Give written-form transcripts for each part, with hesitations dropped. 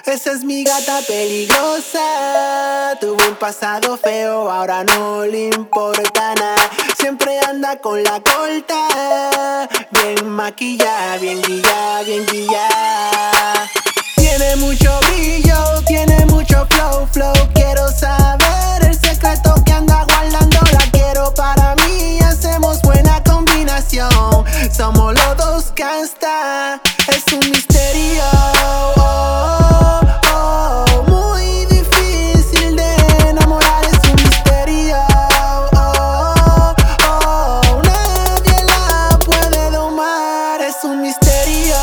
Esa es mi gata peligrosa. Tuvo un pasado feo, ahora no le importa nada. Siempre anda con la corta, bien maquillada, bien guillada, bien guillada. Tiene mucho brillo, tiene mucho flow. Quiero saber el secreto que anda guardando. La quiero para mí, hacemos buena combinación. Somos los dos gangsta, es un misterio. Muy difícil de enamorar, es un misterio. Nadie la puede domar, es un misterio.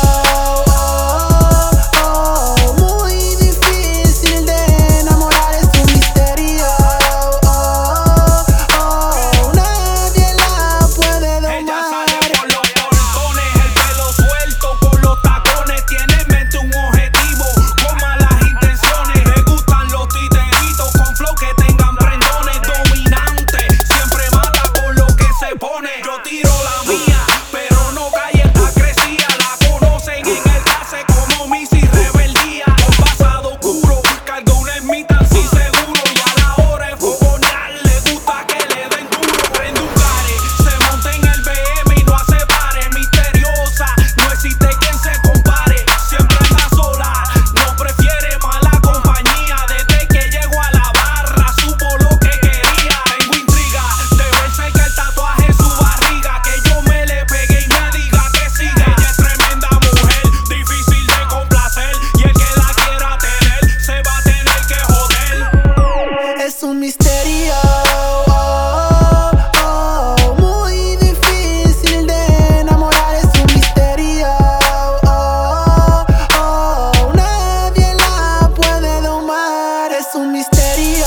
Muy difícil de enamorar, es un misterio. Nadie la puede domar. Ella sale por los portones, el pelo suelto con los tacones. Tiene en mente un objetivo con malas intenciones. Le gustan los titeritos con flow que tengan prendones. Dominante, siempre mata por lo que se pone. Yo tiro la mía, pero no cae en la crecía. La conocen en el clase como Missy Rebeldía. Con pasado oscuro, carga una ermita así seguro. Y a la hora de fogonear, le gusta que le den duro. Prende un gare, se monta en el BM y no hace pares. Misteriosa, no existe quien se compare. Siempre anda sola, no prefiere mala compañía. Desde que llegó a la barra, supo lo que quería. Tengo intriga de ver cerca el tatuaje en su barriga. Que yo me le pegue y me diga que sigue. Ella es tremenda mujer, difícil de complacer. Y el que la quiera tener, se va a tener que joder. Es un misterio. Muy difícil de enamorar, es un misterio. Nadie la puede domar, es un misterio.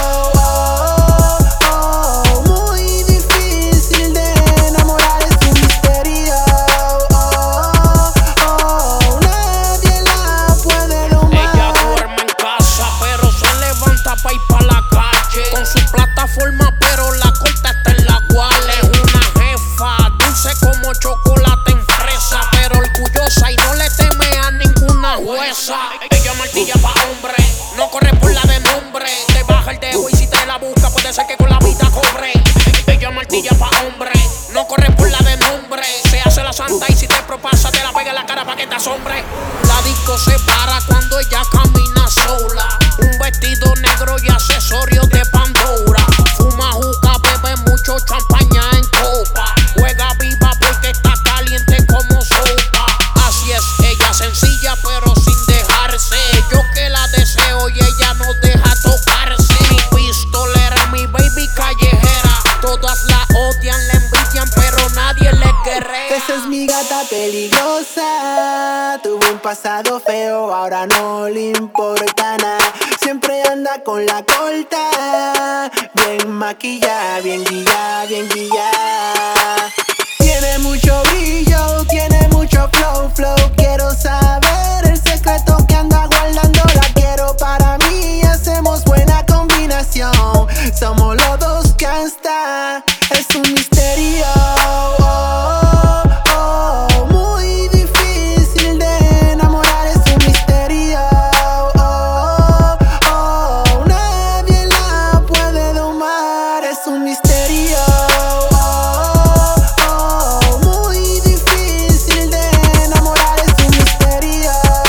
Muy difícil de enamorar, es un misterio. Nadie la puede domar. Ella duerme en casa, pero se levanta pa' ir pa' la calle. Con su plataforma, pero la corta está en la cual. Es una jefa, dulce como chocolate en fresa, pero orgullosa y no le teme a ninguna jueza. Ella martilla pa' hombre, no corre por la de nombre. Te baja el dedo y si te la busca, puede ser que con la vida cobre. Ella martilla pa' hombre, no corre por la de nombre. Se hace la santa y si te propasa, te la pega en la cara pa' que te asombre. La disco se para cuando ella camina sola. Un vestido negro y accesorios de Pandora. Fuma juca, bebe mucho champaña en copa. Juega viva porque está caliente como sopa. Así es, ella sencilla pero sin dejarse. Yo que la deseo y ella no deja tocarse. Mi pistolera, mi baby callejera. Todas la odian, la envidian, pero nadie le querrá. Esa es mi gata peligrosa. Tuvo un pasado feo, ahora no le importa nada. Siempre anda con la corta, bien maquillada, bien guillada, bien guillada. Tiene mucho brillo, tiene mucho flow. Quiero saber el secreto que anda guardando. La quiero para mí, hacemos buena combinación. Somos los dos gangsta, es un misterio. Muy difícil de enamorar, es un misterio. Nadie la puede domar, es un misterio. Muy difícil de enamorar, es un misterio.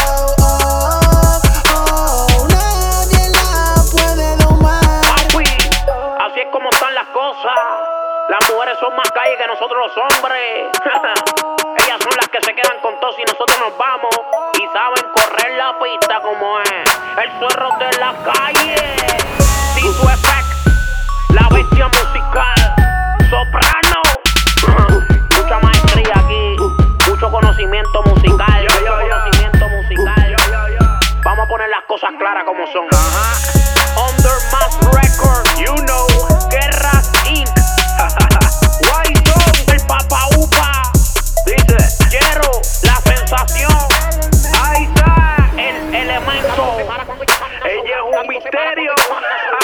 Nadie la puede domar. Papi, así es como están las cosas. Las mujeres son más calles que nosotros los hombres. Ellas son las que se quedan con todos y nosotros nos vamos. Y saben correr la pista como es. El suero de la calle. Tito Effect, la bestia musical. Soprano. Mucha maestría aquí. Mucho conocimiento musical. Conocimiento musical. Vamos a poner las cosas claras como son. Under Mass Record, you know, Guerras Inc. Wison, el Papa Upa. Dice, quiero la sensación. Ahí está el elemento. Ella es un misterio.